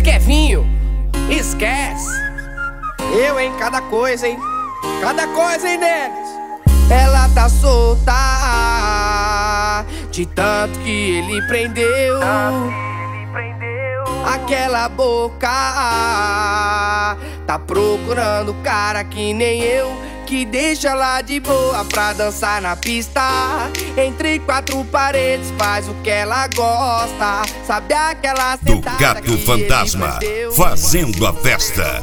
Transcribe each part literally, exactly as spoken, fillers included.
Kevinho, esquece. Eu, hein, cada coisa, hein. Cada coisa, hein, Neves. Ela tá solta de tanto que ele prendeu. Aquela boca tá procurando cara que nem eu, que deixa lá de boa pra dançar na pista. Entre quatro paredes faz o que ela gosta. Sabe aquela do Gato Fantasma fazendo a festa.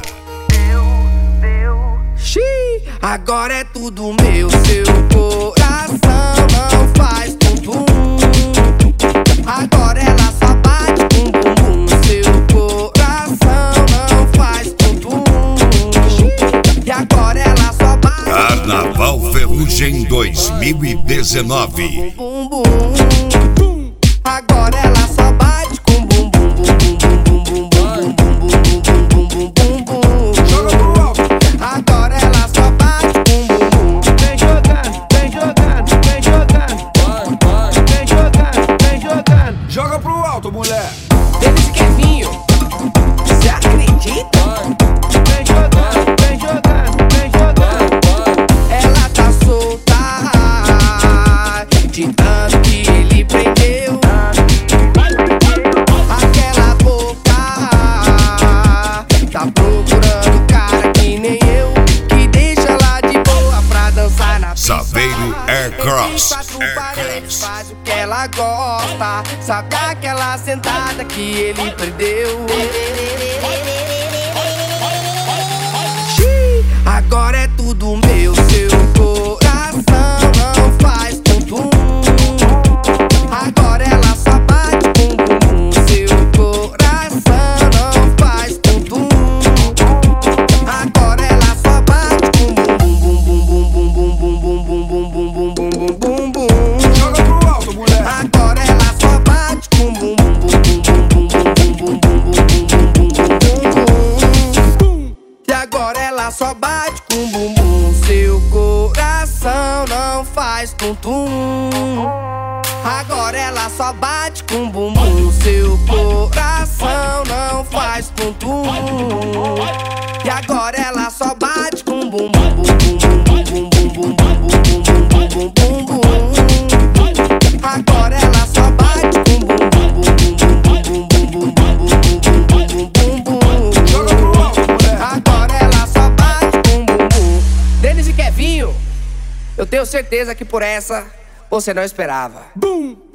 Xiii, agora é tudo meu. Seu coração não faz tum-tum. Agora ela só bate com bumbum. Seu coração não faz tum-tum. E agora ela só bate. Carnaval Ferrugem dois mil e dezenove. Bum, bum, bum. Agora ela só bate com bumbum, bum, bum, bum, bum, bum, bum, bum, bum, bum, bum, bum. Joga pro alto. Agora ela só bate com bumbum. Vem jogando, vem jogando, vem jogando. Vai, vai. Vem jogando, vem jogando. Joga pro alto, mulher. Denis Kevinho, cê acredita? Vem jogando, vem jogando, vem jogando. Ela tá solta de tanto que ele prendeu. Aquela boca tá procurando cara que nem eu, que deixa lá de boa pra dançar na pista. Saveiro Aircross. Quatro paredes faz o que ela gosta. Sabe aquela sentada que ele perdeu. Xiii, agora é tudo meu. Seu coração não faz tum-tum. Agora ela só bate com bumbum. Seu coração não faz tum-tum. Agora ela só bate com bumbum, bum, bum, bum, bum, bum, bum, bum, bum, bum, bum, bum, bum, bum. Joga pro alto, mulher. Agora ela só bate com bumbum, bum, bum, bum, bum, bum, bum, bum, bum, bum, bum. E agora ela só bate com bumbum. Seu coração não faz tum-tum. Agora ela só bate com bumbum. Seu coração não faz tum-tum. E agora ela só bate com bumbum, bum, bum, bum, bum, bum, bum, bum, bum, bum, bum, bum, bum. Agora ela só bate com bumbum, bum, bum, bum, bum, bum, bum, bum, bum, bum, bum, bum. Joga pro alto, mulher. Agora ela só bate com bumbum. Denis e Kevinho, eu tenho certeza que por essa você não esperava. Bum.